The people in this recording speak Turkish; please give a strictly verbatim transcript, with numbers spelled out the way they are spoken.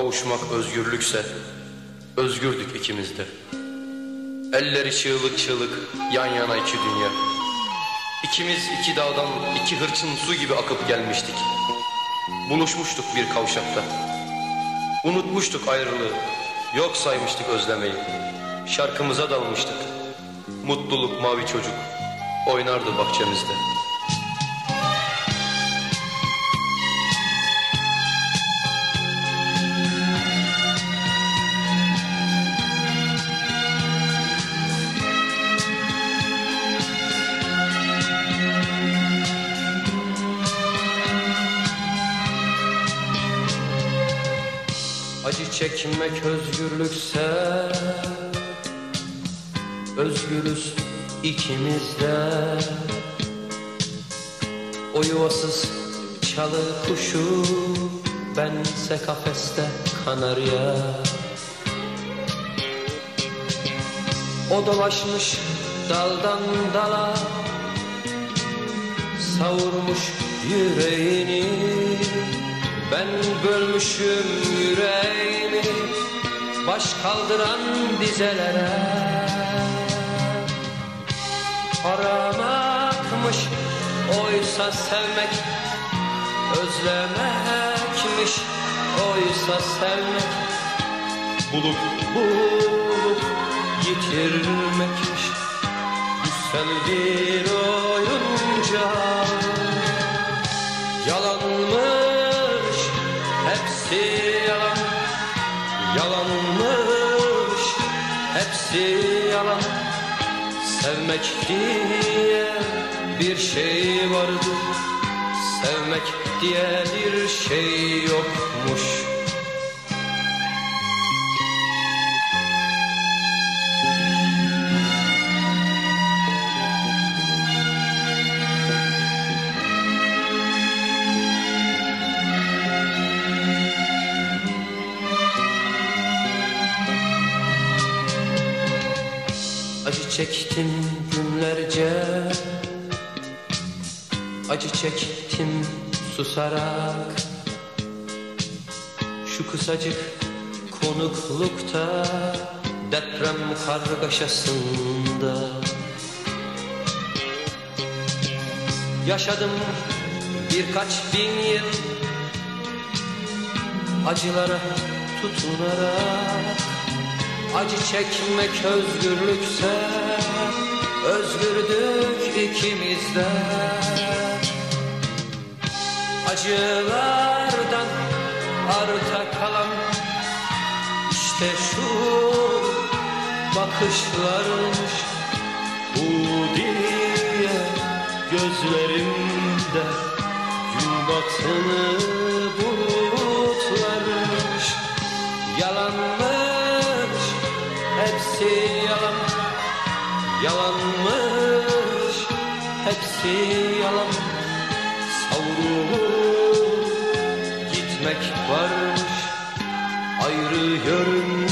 Kavuşmak özgürlükse özgürdük ikimiz de. Elleri çığlık çığlık yan yana iki dünya. İkimiz iki dağdan iki hırçın su gibi akıp gelmiştik. Buluşmuştuk bir kavşakta. Unutmuştuk ayrılığı, yok saymıştık özlemeyi. Şarkımıza dalmıştık. Mutluluk mavi çocuk oynardı bahçemizde. Acı çekmek özgürlükse özgürüz ikimiz de. O yuvasız çalı kuşu, bense kafeste kanarya. O dolaşmış daldan dala, savurmuş yüreğini. Ben bölmüşüm yüreğimi baş kaldıran dizelere. Aramakmış oysa sevmek, özlemekmiş oysa sevmek. Bulup bulup yitirmekmiş güzel bir oyuncak. Yalanmış hepsi yalan, yalanmış hepsi yalan. Sevmek diye bir şey vardı, sevmek diye bir şey yokmuş. Acı çektim günlerce, acı çektim susarak. Şu kısacık konuklukta, deprem kargaşasında. Yaşadım birkaç bin yıl acılara tutunarak. Acı çekmek özgürlükse özgürdük ikimiz de. Acılardan arta kalan işte şu bakışlarmış. Bu diye gözlerimde gün batını bulutlarmış. Yalanmış hepsi yalan, yalanmış hepsi yalan. Savrulup gitmek varmış ayrı yörünge.